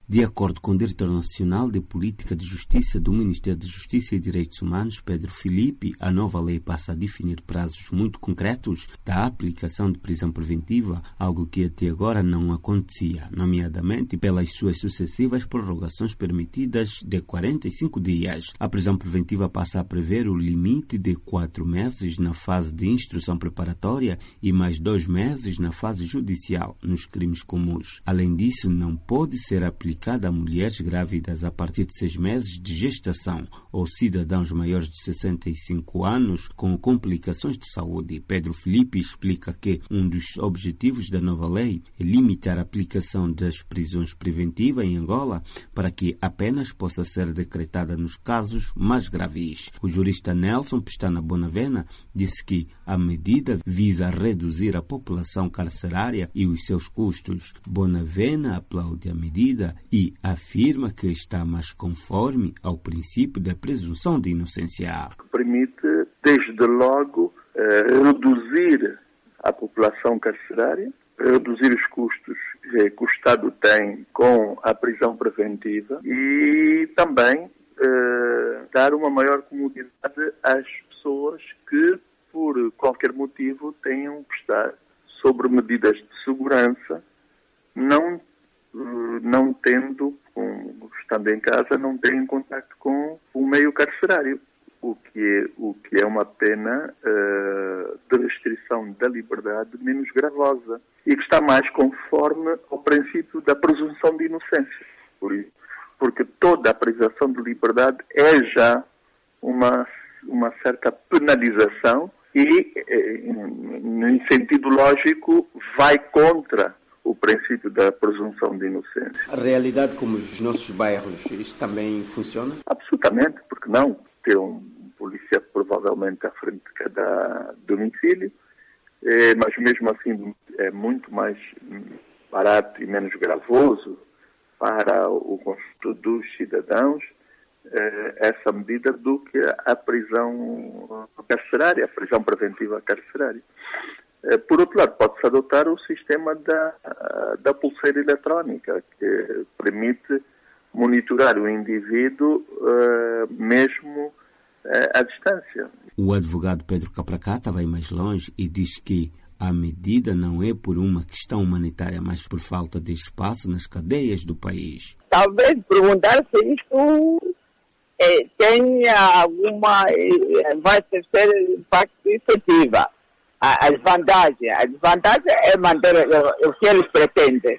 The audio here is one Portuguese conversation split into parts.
De acordo com o Diretor Nacional de Política de Justiça do Ministério da Justiça e Direitos Humanos, Pedro Filipe, a nova lei passa a definir prazos muito concretos da aplicação de prisão preventiva, algo que até agora não acontecia, nomeadamente pelas suas sucessivas prorrogações permitidas de 45 dias. A prisão preventiva passa a prever o limite de 4 meses na fase de instrução preparatória e mais 2 meses na fase judicial, nos crimes comuns. Além disso, não pode ser aplicada a mulheres grávidas a partir de 6 meses de gestação ou cidadãos maiores de 65 anos com complicações de saúde. Pedro Filipe explica que um dos objetivos da nova lei é limitar a aplicação das prisões preventivas em Angola para que apenas possa ser decretada nos casos mais graves. O jurista Nelson Pestana Bonavena disse que a medida visa reduzir a população carcerária e os seus custos. Bonavena aplaude a medida e afirma que está mais conforme ao princípio da presunção de inocência. Permite, desde logo, reduzir a população carcerária, reduzir os custos que o Estado tem com a prisão preventiva e também dar uma maior comodidade às pessoas que, por qualquer motivo, tenham que estar sobre medidas de segurança, não tendo, estando em casa, não têm contacto com o meio carcerário, o que é uma pena de restrição da liberdade menos gravosa e que está mais conforme ao princípio da presunção de inocência. Porque toda a privação de liberdade é já uma certa penalização e, em sentido lógico, vai contra o princípio da presunção de inocência. A realidade como os nossos bairros, isso também funciona? Absolutamente, porque não? Ter um polícia provavelmente à frente de cada domicílio, mas mesmo assim é muito mais barato e menos gravoso para o conjunto dos cidadãos essa medida do que a prisão carcerária, a prisão preventiva carcerária. Por outro lado, pode-se adotar o sistema da pulseira eletrónica, que permite monitorar o indivíduo mesmo à distância. O advogado Pedro Capracata vai mais longe e diz que a medida não é por uma questão humanitária, mas por falta de espaço nas cadeias do país. Talvez perguntar se isto tenha alguma, vai ser impacto efetiva. A desvantagem é manter o que eles pretendem,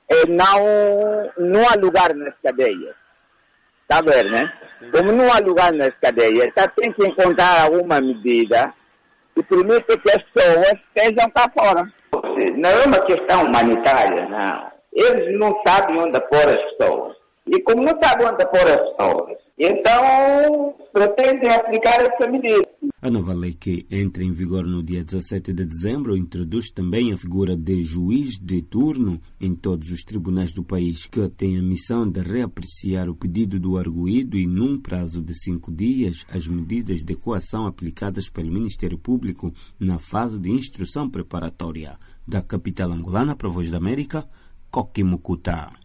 não há lugar nas cadeias. Está a ver, né? Como não há lugar nas cadeias, tem que encontrar alguma medida que permita que as pessoas estejam cá fora. Não é uma questão humanitária, não. Eles não sabem onde pôr as pessoas. E como não sabem onde pôr as pessoas, então pretendem aplicar essa medida. A nova lei, que entra em vigor no dia 17 de dezembro, introduz também a figura de juiz de turno em todos os tribunais do país, que tem a missão de reapreciar o pedido do arguido e, num prazo de 5 dias, as medidas de coação aplicadas pelo Ministério Público na fase de instrução preparatória. Da capital angolana para a Voz da América, Coque Mucuta.